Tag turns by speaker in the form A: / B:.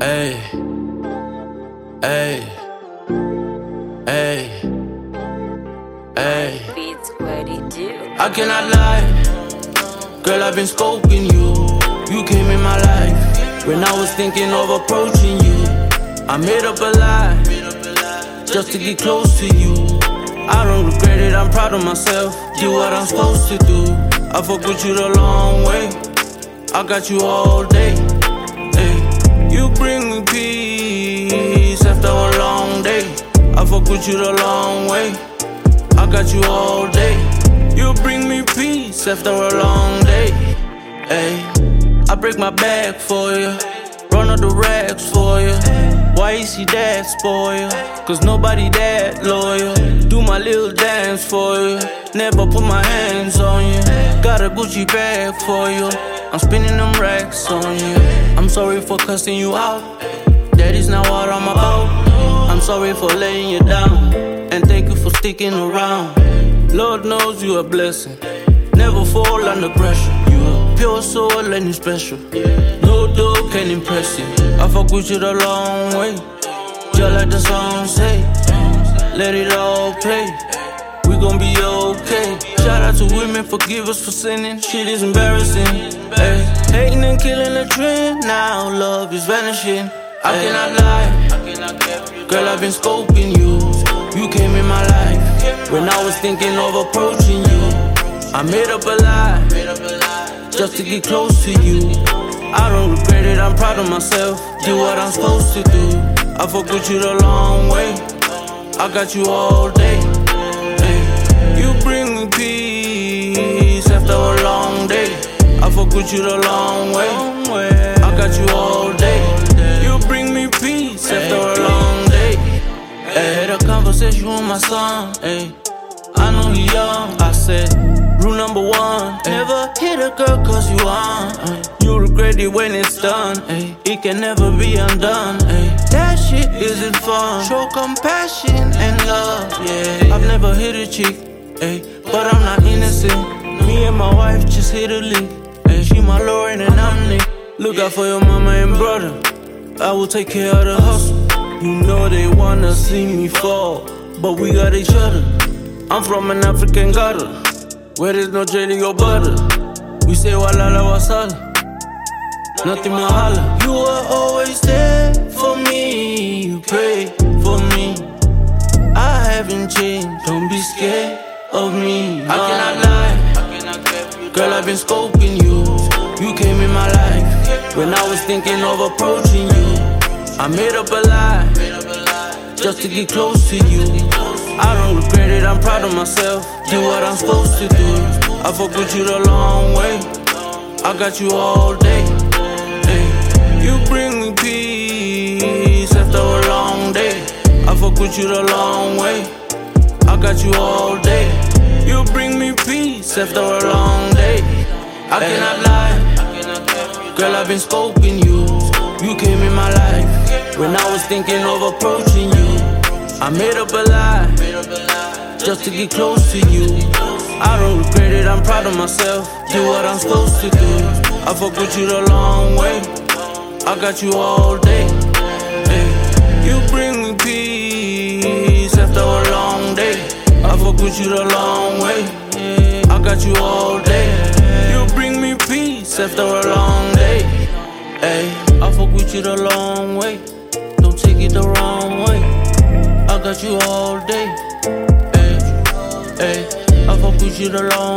A: Ayy, ayy, ayy, ayy.
B: Beats, what he do?
A: I cannot lie, girl, I've been scoping you. You came in my life when I was thinking of approaching you. I made up a lie just to get close to you. I don't regret it, I'm proud of myself. Do what I'm supposed to do. I fuck with you the long way. I got you all day. Ay. You bring me peace after a long day. I fuck with you the long way. I got you all day. You bring me peace after a long day. Ay. I break my back for you, run up the racks for you. Why you see that spoil? Cause nobody that loyal. Do my little dance for you, never put my hands on you. Got a Gucci bag for you, I'm spinning them racks on you. I'm sorry for cussing you out, that is not what I'm about. I'm sorry for letting you down, and thank you for sticking around. Lord knows you a blessing, never fall under pressure. You a pure soul and you special, no dog can impress you. I fuck with you the long way, just like the song say. Let it all play, we gon' be okay. Shout out to women, forgive us for sinning. Shit is embarrassing, ay. Hating and killing the trend, now love is vanishing. I cannot lie, girl, I've been scoping you. You came in my life when I was thinking of approaching you. I made up a lie just to get close to you. I don't regret it, I'm proud of myself. Do what I'm supposed to do. I fuck with you the long way. I got you all day. Ay. You bring me peace after a long day. I fuck with you the long way. I got you all day. You bring me peace after a long day. Ay. Had a conversation with my son. Ay. I know he young. I said, rule number one, never hit a girl cause you on. You regret it when it's done. Ay. It can never be undone. Ay. That shit isn't fun. Show compassion and love. Yeah. I've never hit a chick, ay, but I'm not innocent. Me and my wife just hit a lick. Ay. She my Lauren and I'm Nick. Look out for your mama and brother, I will take care of the hustle. You know they wanna see me fall, but we got each other. I'm from an African gutter, where there's no jelly or butter. We say walala wasala, nothing mahala. You are always there for me, you pray for me. I haven't changed, don't be scared of me. No. I cannot lie, girl, I've been scoping you. You came in my life when I was thinking of approaching you. I made up a lie just to get close to you. I don't regret it, I'm proud of myself. Do what I'm supposed to do. I fuck with you the long way. I got you all day. Ay. You bring me peace after a long day. I fuck with you the long way. I got you all day. You bring me peace after a long day. I cannot lie, girl, I've been scoping you. You came in my life when I was thinking of approaching you. I made up a lie just to get close to you. I don't regret it, I'm proud of myself. Do what I'm supposed to do. I fuck with you the long way. I got you all day. Ay. You bring me peace after a long day. I fuck with you the long way. I got you all day. You bring me peace after a long day. Ay. I fuck with you the long way. Don't take it the wrong way. I got you all day. Ay. Ay. I fuck with you the long